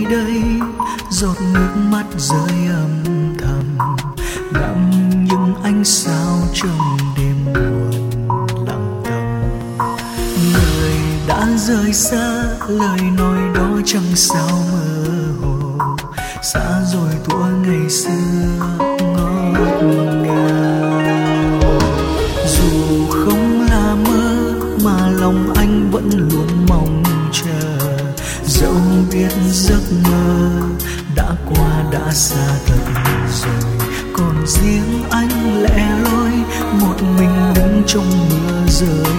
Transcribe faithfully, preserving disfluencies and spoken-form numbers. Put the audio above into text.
đây, giọt nước mắt rơi âm thầm ngắm những ánh sao trong đêm buồn lặng thầm. Người đã rời xa, lời nói đó chẳng sao mơ hồ, xa rồi thuở ngày xưa ngọt ngào. Dù không là mơ mà lòng anh vẫn luôn mong chờ, dẫu biết giấc mơ đã qua đã xa thật rồi, còn riêng anh lẻ loi một mình đứng trong mưa rơi.